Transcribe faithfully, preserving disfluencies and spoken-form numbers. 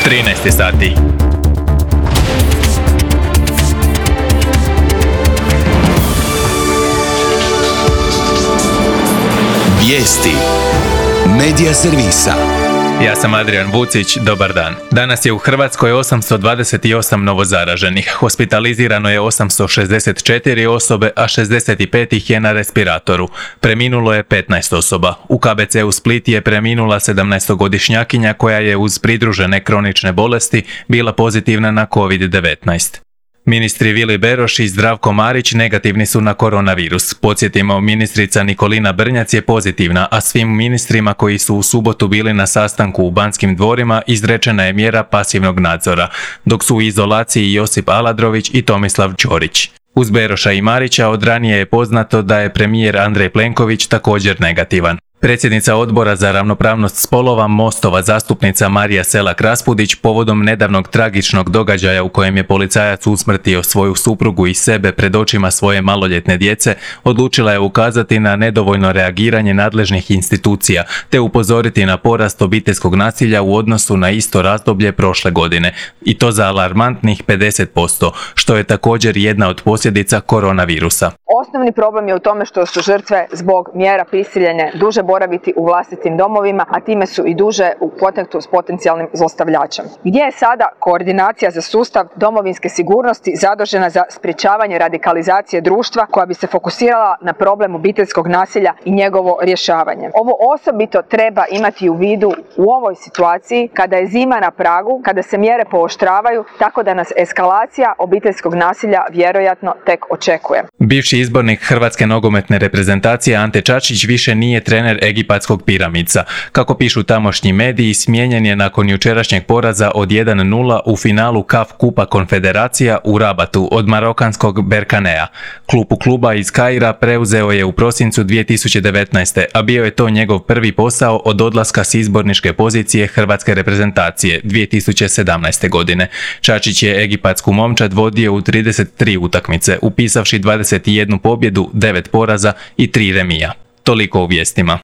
trinaest sati. Vijesti Medija servisa. Ja sam Adrian Vucić, dobar dan. Danas je u Hrvatskoj osamsto dvadeset osam novozaraženih, hospitalizirano je osamsto šezdeset četiri osobe, a šezdeset pet ih je na respiratoru. Preminulo je petnaest osoba. U K B C-u Split je preminula sedamnaestogodišnjakinja koja je uz pridružene kronične bolesti bila pozitivna na kovid devetnaest. Ministri Vili Beroš i Zdravko Marić negativni su na koronavirus. Podsjetimo, ministrica Nikolina Brnjac je pozitivna, a svim ministrima koji su u subotu bili na sastanku u Banskim dvorima izrečena je mjera pasivnog nadzora, dok su u izolaciji Josip Aladrović i Tomislav Ćorić. Uz Beroša i Marića od ranije je poznato da je premijer Andrej Plenković također negativan. Predsjednica Odbora za ravnopravnost spolova Mostova zastupnica Marija Selak-Raspudić povodom nedavnog tragičnog događaja u kojem je policajac usmrtio svoju suprugu i sebe pred očima svoje maloljetne djece, odlučila je ukazati na nedovoljno reagiranje nadležnih institucija te upozoriti na porast obiteljskog nasilja u odnosu na isto razdoblje prošle godine, i to za alarmantnih pedeset posto, što je također jedna od posljedica koronavirusa. Osnovni problem je u tome što su žrtve zbog mjera prisiljene duže boraviti u vlastitim domovima, a time su i duže u kontaktu s potencijalnim zlostavljačem. Gdje je sada koordinacija za sustav domovinske sigurnosti zadužena za sprječavanje radikalizacije društva koja bi se fokusirala na problem obiteljskog nasilja i njegovo rješavanje? Ovo osobito treba imati u vidu u ovoj situaciji kada je zima na pragu, kada se mjere pooštravaju, tako da nas eskalacija obiteljskog nasilja vjerojatno tek očekuje. Bivši izbornik hrvatske nogometne reprezentacije Ante Čačić više nije trener egipatskog Piramidca. Kako pišu tamošnji mediji, smijenjen je nakon jučerašnjeg poraza od jedan nula u finalu K A F Kupa Konfederacija u Rabatu od marokanskog Berkanea. Klupu kluba iz Kaira preuzeo je u prosincu dvije tisuće devetnaeste. a bio je to njegov prvi posao od odlaska s izborničke pozicije hrvatske reprezentacije dvije tisuće sedamnaeste. godine. Čačić je egipatsku momčad vodio u trideset tri utakmice, upisavši dvadeset jednu pobjedu, devet poraza i tri remija. Toliko u vijestima.